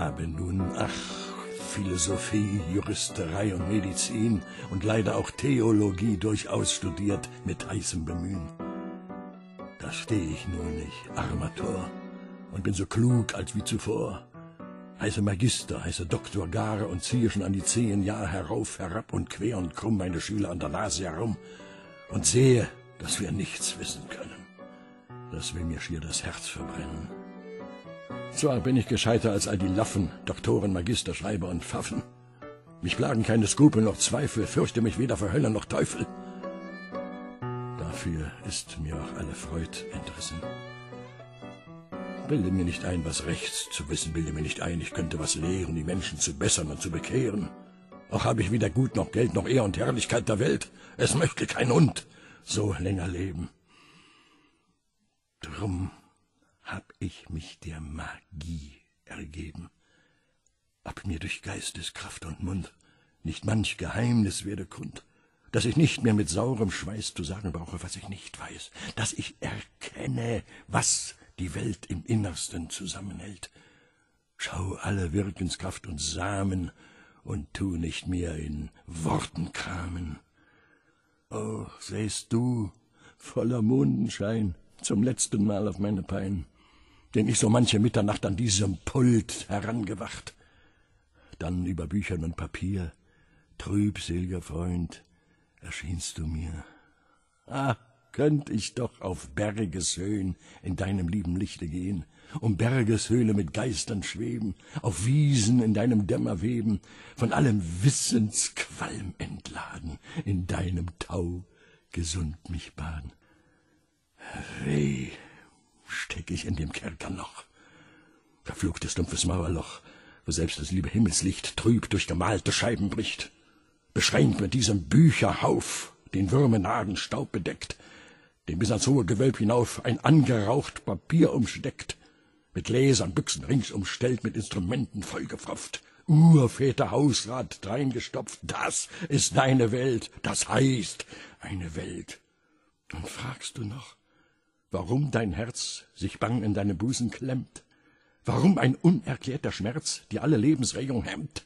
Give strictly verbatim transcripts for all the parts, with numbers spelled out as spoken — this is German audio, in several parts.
habe nun, ach, Philosophie, Juristerei und Medizin und leider auch Theologie durchaus studiert mit heißem Bemühen. Da stehe ich nun, ich armer Tor, und bin so klug als wie zuvor. Heiße Magister, heiße Doktor gar und ziehe schon an die zehn Jahre herauf, herab und quer und krumm meine Schüler an der Nase herum und sehe, dass wir nichts wissen können. Das will mir schier das Herz verbrennen. Zwar bin ich gescheiter als all die Laffen, Doktoren, Magister, Schreiber und Pfaffen. Mich plagen keine Skrupel noch Zweifel, fürchte mich weder vor Hölle noch Teufel. Dafür ist mir auch alle Freud entrissen. Bilde mir nicht ein, was rechts zu wissen, bilde mir nicht ein, ich könnte was lehren, die Menschen zu bessern und zu bekehren. Auch habe ich weder Gut noch Geld noch Ehr und Herrlichkeit der Welt. Es möchte kein Hund so länger leben. Drum hab ich mich der Magie ergeben, ob mir durch Geisteskraft und Mund nicht manch Geheimnis werde kund, dass ich nicht mehr mit saurem Schweiß zu sagen brauche, was ich nicht weiß, dass ich erkenne, was die Welt im Innersten zusammenhält. Schau alle Wirkenskraft und Samen und tu nicht mehr in Worten kramen. Oh, sähst du, voller Mondenschein, zum letzten Mal auf meine Pein, den ich so manche Mitternacht an diesem Pult herangewacht. Dann über Büchern und Papier, trübseliger Freund, erschienst du mir. Ah, könnt ich doch auf Bergeshöhen in deinem lieben Lichte gehen, um Bergeshöhle mit Geistern schweben, auf Wiesen in deinem Dämmer weben, von allem Wissensqualm entladen, in deinem Tau gesund mich baden. Weh, steck ich in dem Kerkerloch, verfluchtes dumpfes Mauerloch, wo selbst das liebe Himmelslicht trüb durch gemalte Scheiben bricht, beschränkt mit diesem Bücherhauf, den Würmenaden Staub bedeckt, den bis ans hohe Gewölb hinauf ein angeraucht Papier umsteckt, mit Gläsern, Büchsen rings umstellt, mit Instrumenten vollgepfropft, Urväter Hausrat dreingestopft, das ist deine Welt, das heißt eine Welt. Und fragst du noch, warum dein Herz sich bang in deinem Busen klemmt, warum ein unerklärter Schmerz dir alle Lebensregung hemmt?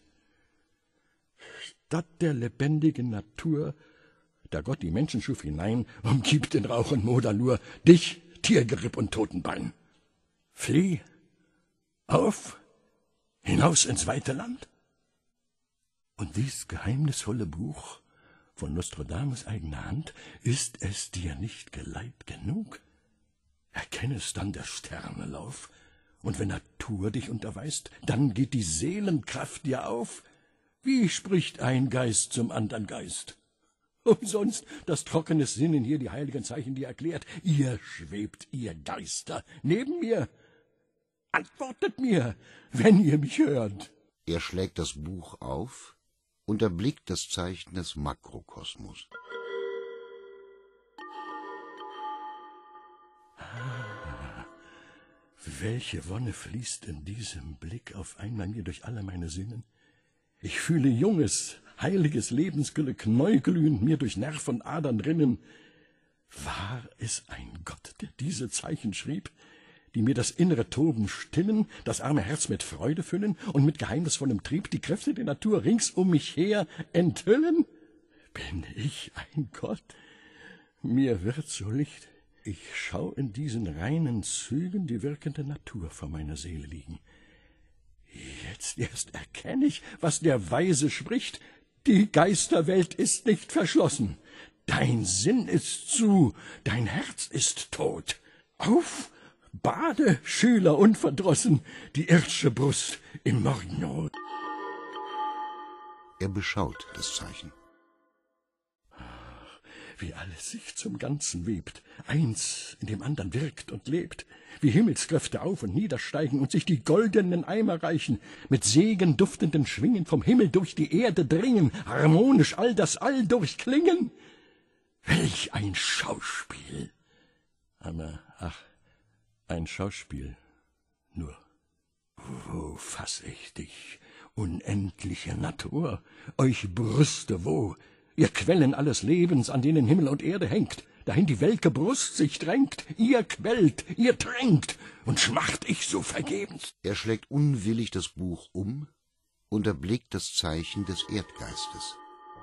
Statt der lebendigen Natur, da Gott die Menschen schuf hinein, umgibt in Rauch und Moder nur dich, Tiergeripp und Totenbein. Flieh, auf, hinaus ins weite Land. Und dies geheimnisvolle Buch von Nostradamus eigener Hand, ist es dir nicht geleit genug? Erkennest dann der Sterne Lauf, und wenn Natur dich unterweist, dann geht die Seelenkraft dir auf. Wie spricht ein Geist zum andern Geist? Umsonst das trockene Sinnen hier die heiligen Zeichen dir erklärt. Ihr schwebt, ihr Geister, neben mir. Antwortet mir, wenn ihr mich hört. Er schlägt das Buch auf und erblickt das Zeichen des Makrokosmos. Ah, welche Wonne fließt in diesem Blick auf einmal mir durch alle meine Sinnen. Ich fühle junges, heiliges Lebensglück neuglühend mir durch Nerv und Adern rinnen. War es ein Gott, der diese Zeichen schrieb, die mir das innere Toben stillen, das arme Herz mit Freude füllen und mit geheimnisvollem Trieb die Kräfte der Natur rings um mich her enthüllen? Bin ich ein Gott? Mir wird so licht. Ich schau in diesen reinen Zügen die wirkende Natur vor meiner Seele liegen. Jetzt erst erkenne ich, was der Weise spricht. Die Geisterwelt ist nicht verschlossen. Dein Sinn ist zu, dein Herz ist tot. Auf, bade, Schüler unverdrossen, die irdische Brust im Morgenrot. Er beschaut das Zeichen. Wie alles sich zum Ganzen webt, eins in dem andern wirkt und lebt, wie Himmelskräfte auf und niedersteigen und sich die goldenen Eimer reichen, mit segenduftenden Schwingen vom Himmel durch die Erde dringen, harmonisch all das All durchklingen. Welch ein Schauspiel! Aber, ach, ein Schauspiel nur. Wo fass ich dich, unendliche Natur, euch Brüste, wo, ihr Quellen alles Lebens, an denen Himmel und Erde hängt, dahin die welke Brust sich drängt, ihr quält, ihr tränkt, und schmacht ich so vergebens. Er schlägt unwillig das Buch um und erblickt das Zeichen des Erdgeistes.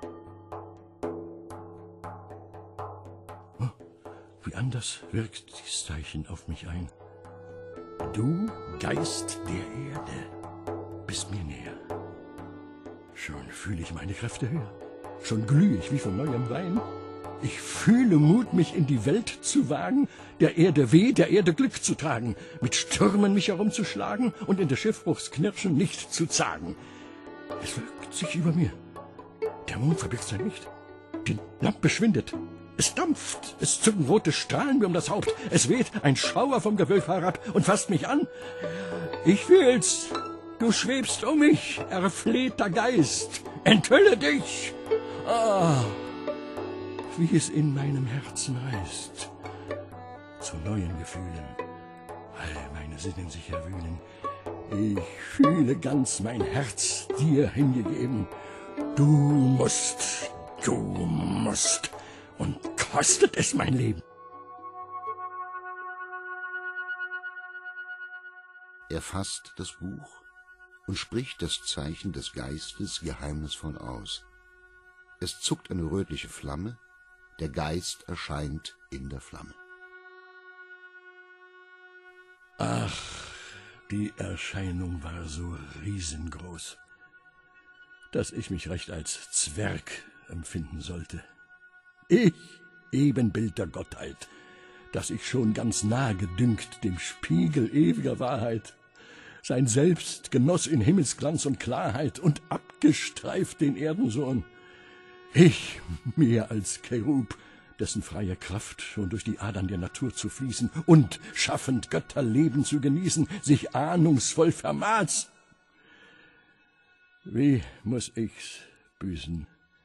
Oh, wie anders wirkt dies Zeichen auf mich ein. Du, Geist der Erde, bist mir näher. Schon fühle ich meine Kräfte höher, schon glühe ich wie von neuem Wein. Ich fühle Mut, mich in die Welt zu wagen, der Erde weh, der Erde Glück zu tragen, mit Stürmen mich herumzuschlagen und in des Schiffbruchs Knirschen nicht zu zagen. Es wölkt sich über mir, der Mond verbirgt sein Licht, die Lampe schwindet, es dampft, es zucken rote Strahlen mir um das Haupt, es weht ein Schauer vom Gewölk herab und fasst mich an. Ich fühl's, du schwebst um mich, erflehter Geist, enthülle dich! Ah, wie es in meinem Herzen reißt, zu neuen Gefühlen, all meine Sinnen sich erwühlen. Ich fühle ganz mein Herz dir hingegeben. Du musst, du musst, und kostet es mein Leben. Er fasst das Buch und spricht das Zeichen des Geistes geheimnisvoll aus. Es zuckt eine rötliche Flamme, der Geist erscheint in der Flamme. Ach, die Erscheinung war so riesengroß, dass ich mich recht als Zwerg empfinden sollte. Ich, Ebenbild der Gottheit, dass ich schon ganz nah gedünkt dem Spiegel ewiger Wahrheit, sein Selbst genoss in Himmelsglanz und Klarheit und abgestreift den Erdensohn. Ich, mehr als Cherub, dessen freie Kraft schon durch die Adern der Natur zu fließen und schaffend Götterleben zu genießen, sich ahnungsvoll vermaß. Wie muß ich's büßen?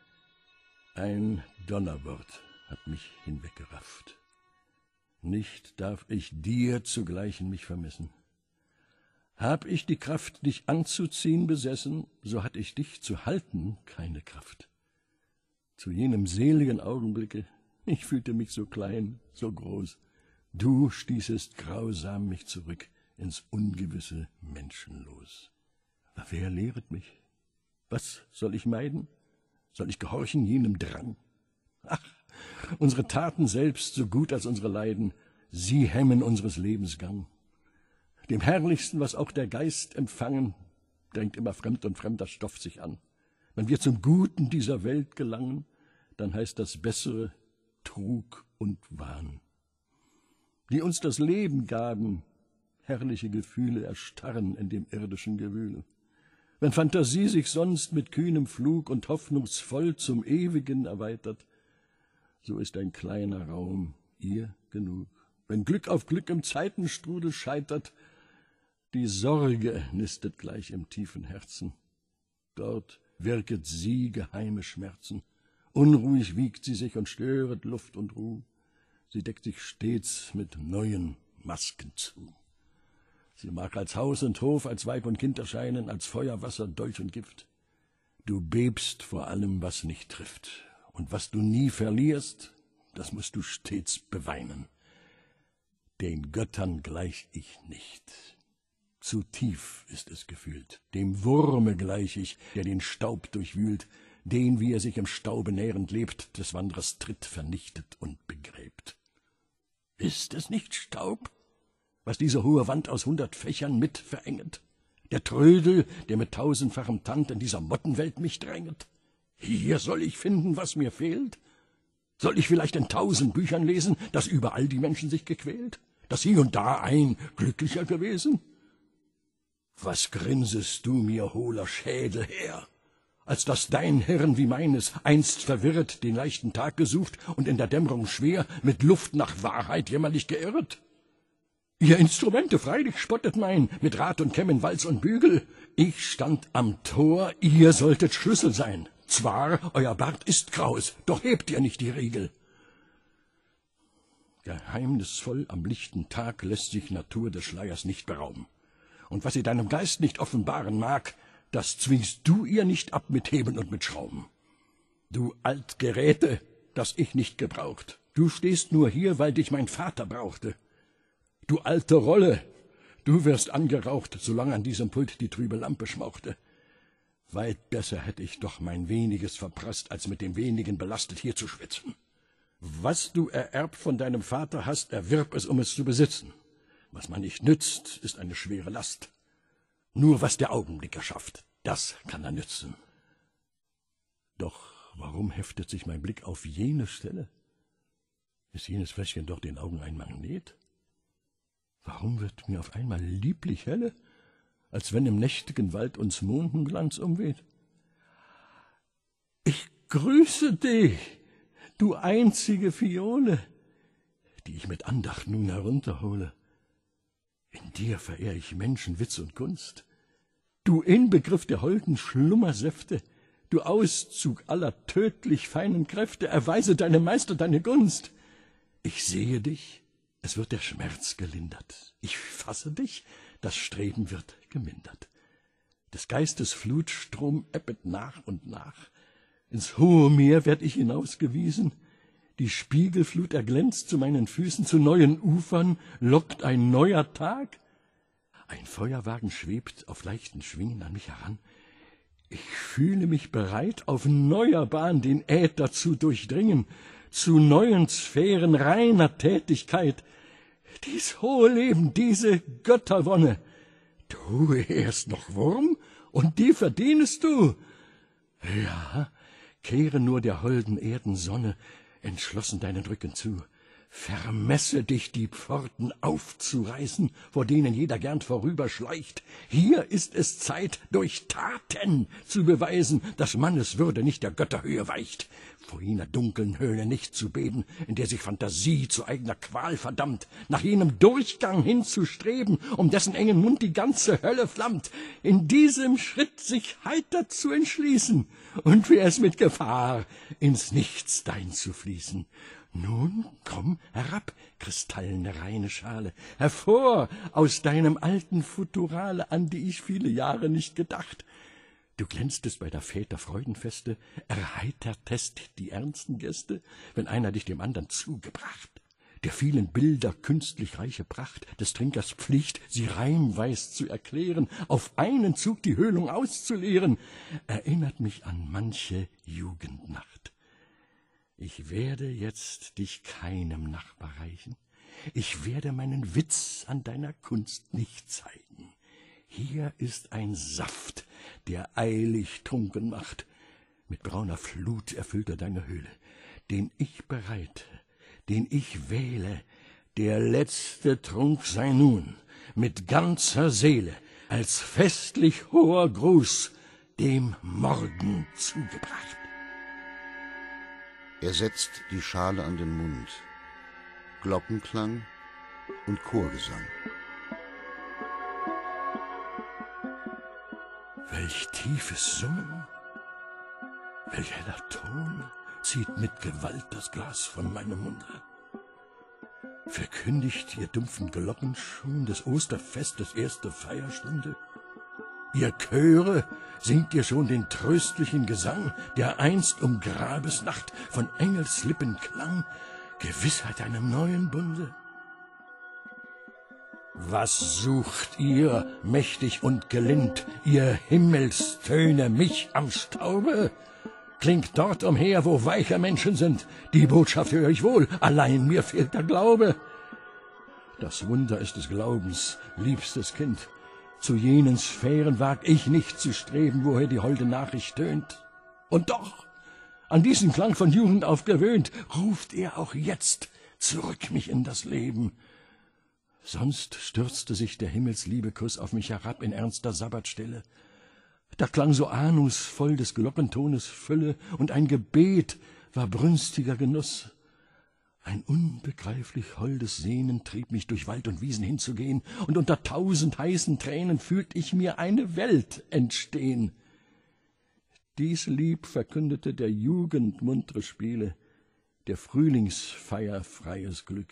Ein Donnerwort hat mich hinweggerafft. Nicht darf ich dir zugleichen mich vermessen. Hab ich die Kraft, dich anzuziehen, besessen, so hatt ich dich zu halten keine Kraft. Zu jenem seligen Augenblicke, ich fühlte mich so klein, so groß, du stießest grausam mich zurück ins ungewisse Menschenlos. Wer lehret mich? Was soll ich meiden? Soll ich gehorchen jenem Drang? Ach, unsere Taten selbst, so gut als unsere Leiden, sie hemmen unseres Lebens Gang. Dem Herrlichsten, was auch der Geist empfangen, drängt immer fremd und fremder Stoff sich an. Wenn wir zum Guten dieser Welt gelangen, dann heißt das Bessere Trug und Wahn. Die uns das Leben gaben, herrliche Gefühle erstarren in dem irdischen Gewühl. Wenn Phantasie sich sonst mit kühnem Flug und hoffnungsvoll zum Ewigen erweitert, so ist ein kleiner Raum ihr genug. Wenn Glück auf Glück im Zeitenstrudel scheitert, die Sorge nistet gleich im tiefen Herzen. Dort wirket sie geheime Schmerzen. Unruhig wiegt sie sich und störet Luft und Ruh. Sie deckt sich stets mit neuen Masken zu. Sie mag als Haus und Hof, als Weib und Kind erscheinen, als Feuer, Wasser, Dolch und Gift. Du bebst vor allem, was nicht trifft. Und was du nie verlierst, das musst du stets beweinen. Den Göttern gleich ich nicht. Zu tief ist es gefühlt. Dem Wurme gleich ich, der den Staub durchwühlt, den, wie er sich im Staube nährend lebt, des Wanderers Tritt vernichtet und begräbt. Ist es nicht Staub, was diese hohe Wand aus hundert Fächern mit verenget? Der Trödel, der mit tausendfachem Tand in dieser Mottenwelt mich dränget? Hier soll ich finden, was mir fehlt? Soll ich vielleicht in tausend Büchern lesen, dass überall die Menschen sich gequält, dass hier und da ein glücklicher gewesen? Was grinsest du mir, hohler Schädel, her, als dass dein Hirn wie meines einst verwirrt den leichten Tag gesucht und in der Dämmerung schwer mit Luft nach Wahrheit jämmerlich geirrt? Ihr Instrumente freilich spottet mein, mit Rad und Kämmen, Walz und Bügel. Ich stand am Tor, ihr solltet Schlüssel sein. Zwar, euer Bart ist kraus, doch hebt ihr nicht die Riegel. Geheimnisvoll am lichten Tag lässt sich Natur des Schleiers nicht berauben. Und was sie deinem Geist nicht offenbaren mag, das zwingst du ihr nicht ab mit Hebeln und mit Schrauben. Du Altgeräte, das ich nicht gebraucht, Du stehst nur hier, weil dich mein Vater brauchte. Du alte Rolle, du wirst angeraucht, solange an diesem Pult die trübe Lampe schmauchte. Weit besser hätte ich doch mein Weniges verprasst, als mit dem Wenigen belastet hier zu schwitzen. Was du ererbt von deinem Vater hast, erwirb es, um es zu besitzen. Was man nicht nützt, ist eine schwere Last. Nur was der Augenblick erschafft, das kann er nützen. Doch warum heftet sich mein Blick auf jene Stelle? Ist jenes Fläschchen doch den Augen ein Magnet? Warum wird mir auf einmal lieblich helle, als wenn im nächtigen Wald uns Mondenglanz umweht? Ich grüße dich, du einzige Fiole, die ich mit Andacht nun herunterhole. In dir verehr ich Menschen, Witz und Kunst, du Inbegriff der holden Schlummersäfte, du Auszug aller tödlich feinen Kräfte, erweise deinem Meister deine Gunst. Ich sehe dich, es wird der Schmerz gelindert. Ich fasse dich, das Streben wird gemindert. Des Geistes Flutstrom ebbet nach und nach. Ins hohe Meer werd ich hinausgewiesen. Die Spiegelflut erglänzt zu meinen Füßen. Zu neuen Ufern lockt ein neuer Tag. Ein Feuerwagen schwebt auf leichten Schwingen an mich heran. Ich fühle mich bereit, auf neuer Bahn den Äther zu durchdringen, zu neuen Sphären reiner Tätigkeit. Dies hohe Leben, diese Götterwonne, du erst noch Wurm, und die verdienest du. Ja, kehre nur der holden Erdensonne entschlossen deinen Rücken zu. Vermesse dich, die Pforten aufzureißen, vor denen jeder gern vorüberschleicht. Hier ist es Zeit, durch Taten zu beweisen, dass Mannes Würde nicht der Götterhöhe weicht, vor jener dunklen Höhle nicht zu beben, in der sich Phantasie zu eigener Qual verdammt, nach jenem Durchgang hinzustreben, um dessen engen Mund die ganze Hölle flammt, in diesem Schritt sich heiter zu entschließen, und wär es mit Gefahr, ins Nichtsdein zu fließen. Nun komm herab, kristallene reine Schale, hervor aus deinem alten Futurale, an die ich viele Jahre nicht gedacht. Du glänztest bei der Väter Freudenfeste, erheitertest die ernsten Gäste, wenn einer dich dem andern zugebracht. Der vielen Bilder künstlich reiche Pracht, des Trinkers Pflicht, sie reimweis zu erklären, auf einen Zug die Höhlung auszuleeren, erinnert mich an manche Jugendnacht. Ich werde jetzt dich keinem Nachbar reichen, ich werde meinen Witz an deiner Kunst nicht zeigen. Hier ist ein Saft, der eilig trunken macht, mit brauner Flut erfüllt er deine Höhle, den ich bereite, den ich wähle, der letzte Trunk sei nun, mit ganzer Seele, als festlich hoher Gruß, dem Morgen zugebracht. Er setzt die Schale an den Mund. Glockenklang und Chorgesang. Welch tiefes Summen, welch heller Ton zieht mit Gewalt das Glas von meinem Munde. Verkündigt ihr dumpfen Glocken schon des Osterfestes erste Feierstunde? Ihr Chöre, singt ihr schon den tröstlichen Gesang, der einst um Grabesnacht von Engelslippen klang, Gewissheit einem neuen Bunde? Was sucht ihr, mächtig und gelind, ihr Himmelstöne mich am Staube? Klingt dort umher, wo weiche Menschen sind, die Botschaft höre ich wohl, allein mir fehlt der Glaube. Das Wunder ist des Glaubens, liebstes Kind, zu jenen Sphären wag ich nicht zu streben, woher die holde Nachricht tönt. Und doch, an diesen Klang von Jugend auf gewöhnt, ruft er auch jetzt zurück mich in das Leben. Sonst stürzte sich der himmelsliebe Kuss auf mich herab in ernster Sabbatstille. Da klang so ahnungsvoll des Glockentones Fülle, und ein Gebet war brünstiger Genuss. Ein unbegreiflich holdes Sehnen trieb mich, durch Wald und Wiesen hinzugehen, und unter tausend heißen Tränen fühlt ich mir eine Welt entstehen. Dies Lieb verkündete der Jugend muntre Spiele, der Frühlingsfeier freies Glück.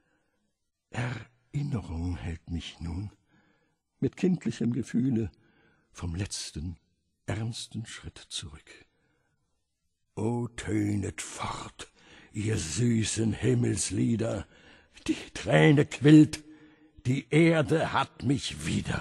Erinnerung hält mich nun, mit kindlichem Gefühle, vom letzten, ernsten Schritt zurück. O tönet fort, ihr süßen Himmelslieder, die Träne quillt, die Erde hat mich wieder.